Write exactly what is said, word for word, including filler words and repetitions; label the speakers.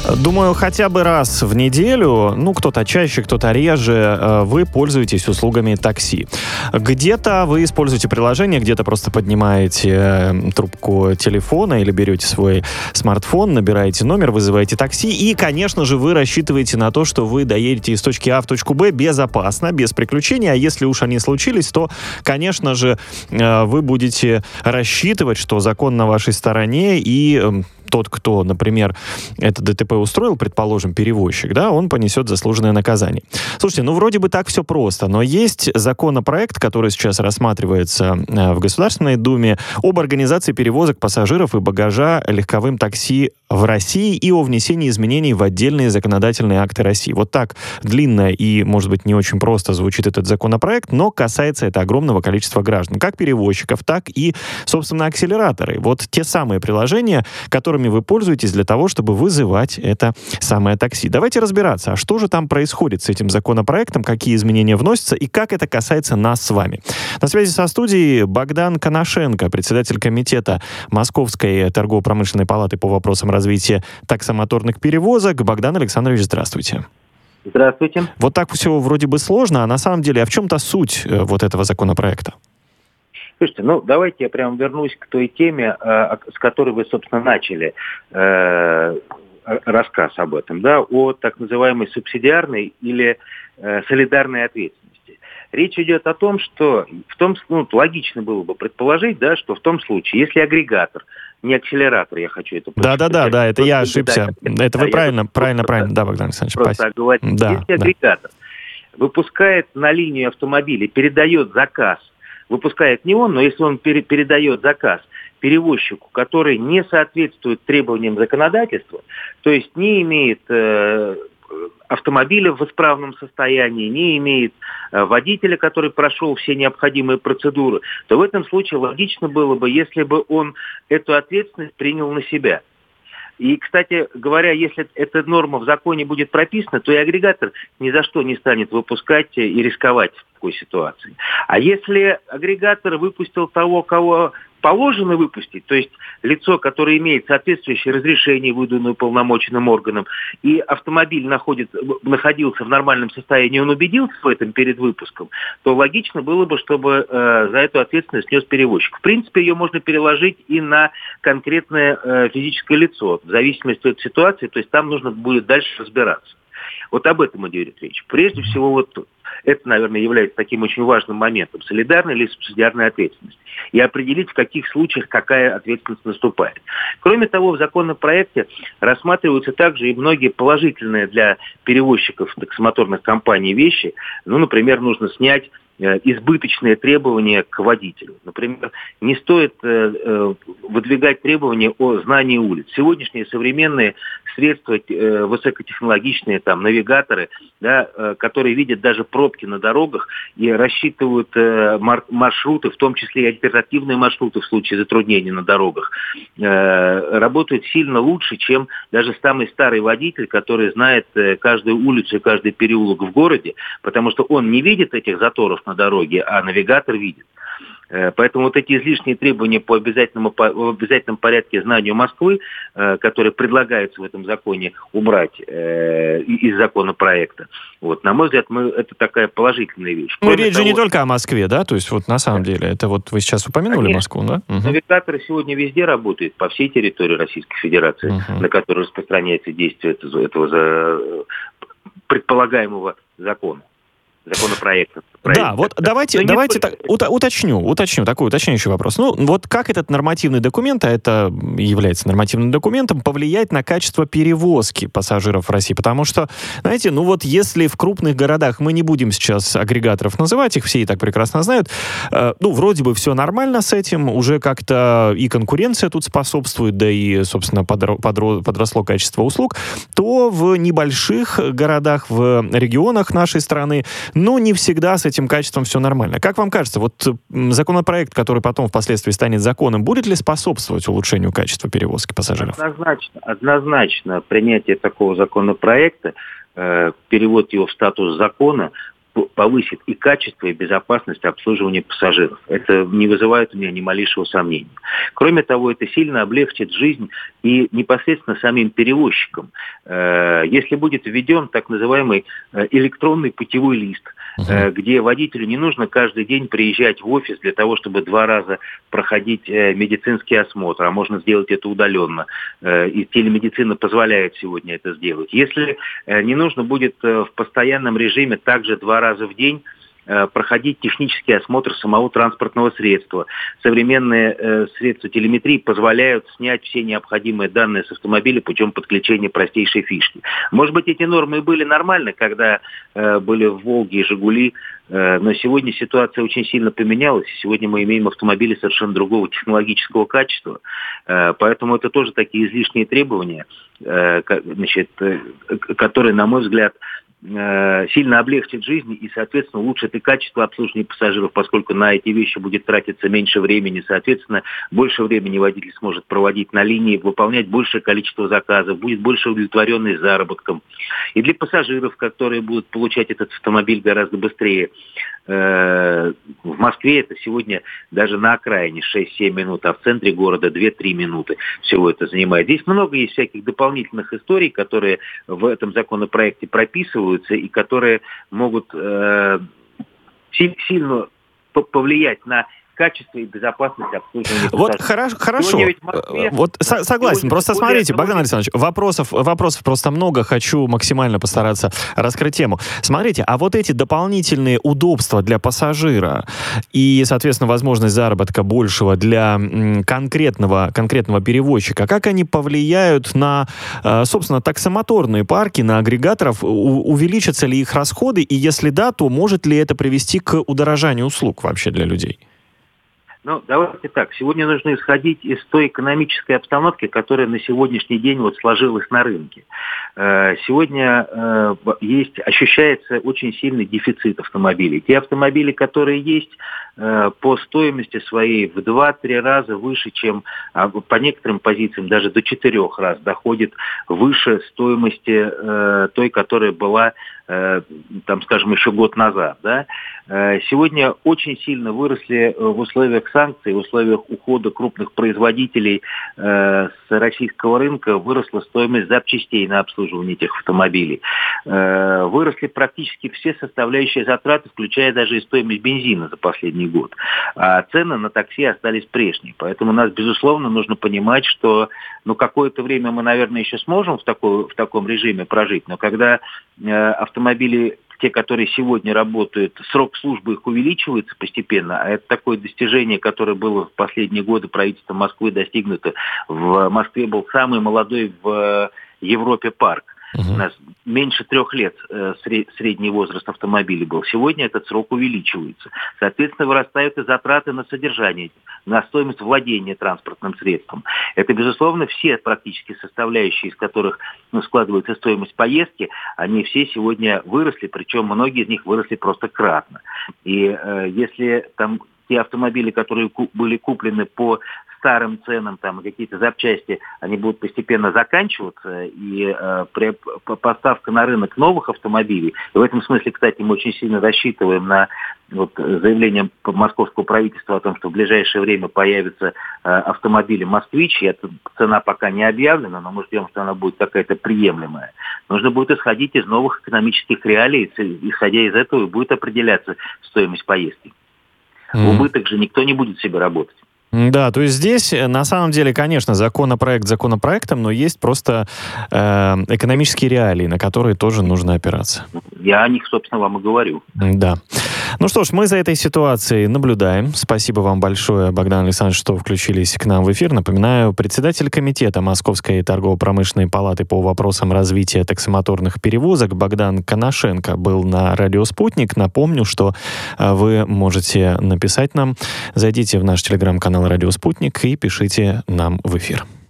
Speaker 1: Думаю, хотя бы раз в неделю, ну, кто-то чаще, кто-то реже, вы пользуетесь услугами такси. Где-то вы используете приложение, где-то просто поднимаете трубку телефона или берете свой смартфон, набираете номер, вызываете такси, и, конечно же, вы рассчитываете на то, что вы доедете из точки А в точку Б безопасно, без приключений, а если уж они случились, то, конечно же, вы будете рассчитывать, что закон на вашей стороне, и тот, кто, например, это ДТП устроил, предположим, перевозчик, да, он понесет заслуженное наказание. Слушайте, ну вроде бы так все просто, но есть законопроект, который сейчас рассматривается в Государственной Думе, об организации перевозок пассажиров и багажа легковым такси в России и о внесении изменений в отдельные законодательные акты России. Вот так длинно и, может быть, не очень просто звучит этот законопроект, но касается это огромного количества граждан, как перевозчиков, так и, собственно, акселераторы. Вот те самые приложения, которыми вы пользуетесь для того, чтобы вызывать это самое такси. Давайте разбираться, а что же там происходит с этим законопроектом, какие изменения вносятся и как это касается нас с вами. На связи со студией Богдан Коношенко, председатель комитета Московской торгово-промышленной палаты по вопросам развития таксомоторных перевозок. Богдан Александрович, здравствуйте.
Speaker 2: Здравствуйте.
Speaker 1: Вот так все вроде бы сложно, а на самом деле, а в чем-то суть э, вот этого законопроекта?
Speaker 2: Слушайте, ну давайте я прям вернусь к той теме, э, с которой вы, собственно, начали э, рассказ об этом, да, о так называемой субсидиарной или э, солидарной ответственности. Речь идет о том, что в том, ну, логично было бы предположить, да, что в том случае, если агрегатор, не акселератор, я хочу это...
Speaker 1: Да-да-да, да, это я ошибся.
Speaker 2: Да,
Speaker 1: это вы
Speaker 2: да,
Speaker 1: правильно, правильно,
Speaker 2: просто,
Speaker 1: правильно. Да, Богдан Александрович,
Speaker 2: просто
Speaker 1: спасибо.
Speaker 2: Оговорить.
Speaker 1: Да,
Speaker 2: если
Speaker 1: да.
Speaker 2: агрегатор выпускает на линию автомобиля, передает заказ, выпускает не он, но если он пере- передает заказ перевозчику, который не соответствует требованиям законодательства, то есть не имеет э, автомобиля в исправном состоянии, не имеет э, водителя, который прошел все необходимые процедуры, то в этом случае логично было бы, если бы он эту ответственность принял на себя. И, кстати говоря, если эта норма в законе будет прописана, то и агрегатор ни за что не станет выпускать и рисковать в такой ситуации. А если агрегатор выпустил того, кого положено выпустить, то есть лицо, которое имеет соответствующее разрешение, выданное уполномоченным органом, и автомобиль находит, находился в нормальном состоянии, он убедился в этом перед выпуском, то логично было бы, чтобы э, за эту ответственность нес перевозчик. В принципе, ее можно переложить и на конкретное э, физическое лицо, в зависимости от ситуации, то есть там нужно будет дальше разбираться. Вот об этом идет речь. Прежде всего, вот это, наверное, является таким очень важным моментом. Солидарная или субсидиарная ответственность. И определить, в каких случаях какая ответственность наступает. Кроме того, в законопроекте рассматриваются также и многие положительные для перевозчиков таксомоторных компаний вещи. Ну, например, нужно снять избыточные требования к водителю. Например, не стоит э, выдвигать требования о знании улиц. Сегодняшние современные средства, э, высокотехнологичные там, навигаторы, да, э, которые видят даже пробки на дорогах и рассчитывают э, мар- маршруты, в том числе и альтернативные маршруты в случае затруднений на дорогах, э, работают сильно лучше, чем даже самый старый водитель, который знает э, каждую улицу и каждый переулок в городе, потому что он не видит этих заторов на дороге, а навигатор видит. Поэтому вот эти излишние требования по обязательному, по, в обязательном порядке знанию Москвы, э, которые предлагаются в этом законе убрать э, из законопроекта, вот, на мой взгляд, мы, это такая положительная вещь.
Speaker 1: Ну, речь
Speaker 2: того,
Speaker 1: же не только о Москве, да? То есть вот на самом да. деле, это вот вы сейчас упомянули Конечно. Москву, да? Угу.
Speaker 2: Навигаторы сегодня везде работают, по всей территории Российской Федерации, угу. на которой распространяется действие этого, этого предполагаемого закона. Законопроекта.
Speaker 1: Да, вот давайте, давайте так, уточню, уточню, такой уточняющий вопрос. Ну, вот как этот нормативный документ, а это является нормативным документом, повлияет на качество перевозки пассажиров в России? Потому что, знаете, ну вот если в крупных городах, мы не будем сейчас агрегаторов называть, их все и так прекрасно знают, э, ну, вроде бы все нормально с этим, уже как-то и конкуренция тут способствует, да и, собственно, подро- подро- подросло качество услуг, то в небольших городах, в регионах нашей страны, ну, не всегда с этим качеством все нормально. Как вам кажется, вот законопроект, который потом впоследствии станет законом, будет ли способствовать улучшению качества перевозки пассажиров?
Speaker 2: Однозначно. Однозначно принятие такого законопроекта, э, перевод его в статус закона повысит и качество, и безопасность обслуживания пассажиров. Это не вызывает у меня ни малейшего сомнения. Кроме того, это сильно облегчит жизнь и непосредственно самим перевозчикам. Если будет введен так называемый электронный путевой лист, uh-huh. где водителю не нужно каждый день приезжать в офис для того, чтобы два раза проходить медицинский осмотр, а можно сделать это удаленно. И телемедицина позволяет сегодня это сделать. Если не нужно будет в постоянном режиме также два раза в день проходить технический осмотр самого транспортного средства. Современные э, средства телеметрии позволяют снять все необходимые данные с автомобиля путем подключения простейшей фишки. Может быть, эти нормы и были нормальны, когда э, были в «Волге» и «Жигули», э, но сегодня ситуация очень сильно поменялась, и сегодня мы имеем автомобили совершенно другого технологического качества. Э, поэтому это тоже такие излишние требования, э, значит, э, которые, на мой взгляд, сильно облегчит жизнь и, соответственно, улучшит и качество обслуживания пассажиров, поскольку на эти вещи будет тратиться меньше времени, соответственно, больше времени водитель сможет проводить на линии, выполнять большее количество заказов, будет больше удовлетворенность заработком. И для пассажиров, которые будут получать этот автомобиль гораздо быстрее. В Москве это сегодня даже на окраине шесть-семь минут, а в центре города две-три минуты всего это занимает. Здесь много есть всяких дополнительных историй, которые в этом законопроекте прописываются и которые могут э, сильно повлиять на качество и безопасность обслуживания.
Speaker 1: Вот хорошо, хорошо. Москве, вот со- согласен. Просто смотрите, Богдан Александрович, вопросов, вопросов просто много. Хочу максимально постараться раскрыть тему. Смотрите, а вот эти дополнительные удобства для пассажира и, соответственно, возможность заработка большего для м, конкретного, конкретного перевозчика, как они повлияют на, э, собственно, таксомоторные парки, на агрегаторов? У- увеличатся ли их расходы? И если да, то может ли это привести к удорожанию услуг вообще для людей?
Speaker 2: Ну, давайте так. Сегодня нужно исходить из той экономической обстановки, которая на сегодняшний день вот сложилась на рынке. Сегодня есть, ощущается очень сильный дефицит автомобилей. Те автомобили, которые есть, по стоимости своей в два-три раза выше, чем по некоторым позициям даже до четырех раз доходит выше стоимости той, которая была, там, скажем, еще год назад. Да? Сегодня очень сильно выросли в условиях санкций, в условиях ухода крупных производителей с российского рынка, выросла стоимость запчастей на обслуживание этих автомобилей. Выросли практически все составляющие затраты, включая даже и стоимость бензина за последний год. А цены на такси остались прежние. Поэтому нас, безусловно, нужно понимать, что ну, какое-то время мы, наверное, еще сможем в, такой, в таком режиме прожить, но когда э, автомобили, те, которые сегодня работают, срок службы их увеличивается постепенно, а это такое достижение, которое было в последние годы правительством Москвы достигнуто. В Москве был самый молодой в Европе парк. Uh-huh. У нас меньше трех лет э, средний возраст автомобиля был. Сегодня этот срок увеличивается. Соответственно, вырастают и затраты на содержание, на стоимость владения транспортным средством. Это, безусловно, все практически составляющие, из которых ну, складывается стоимость поездки, они все сегодня выросли, причем многие из них выросли просто кратно. И э, если там те автомобили, которые ку- были куплены по старым ценам, там, какие-то запчасти, они будут постепенно заканчиваться, и э, при, поставка на рынок новых автомобилей, и в этом смысле, кстати, мы очень сильно рассчитываем на вот, заявление московского правительства о том, что в ближайшее время появятся э, автомобили «Москвич», и эта цена пока не объявлена, но мы ждем, что она будет какая-то приемлемая. Нужно будет исходить из новых экономических реалий, исходя из этого и будет определяться стоимость поездки. Mm. В убыток же никто не будет себе работать.
Speaker 1: Да, то есть здесь, на самом деле, конечно, законопроект законопроектом, но есть просто э, экономические реалии, на которые тоже нужно опираться.
Speaker 2: Я о них, собственно, вам и говорю.
Speaker 1: Да. Ну что ж, мы за этой ситуацией наблюдаем. Спасибо вам большое, Богдан Александрович, что включились к нам в эфир. Напоминаю, председатель комитета Московской торгово-промышленной палаты по вопросам развития таксомоторных перевозок Богдан Коношенко был на радио «Спутник». Напомню, что вы можете написать нам. Зайдите в наш телеграм-канал «Радио Спутник» и пишите нам в эфир.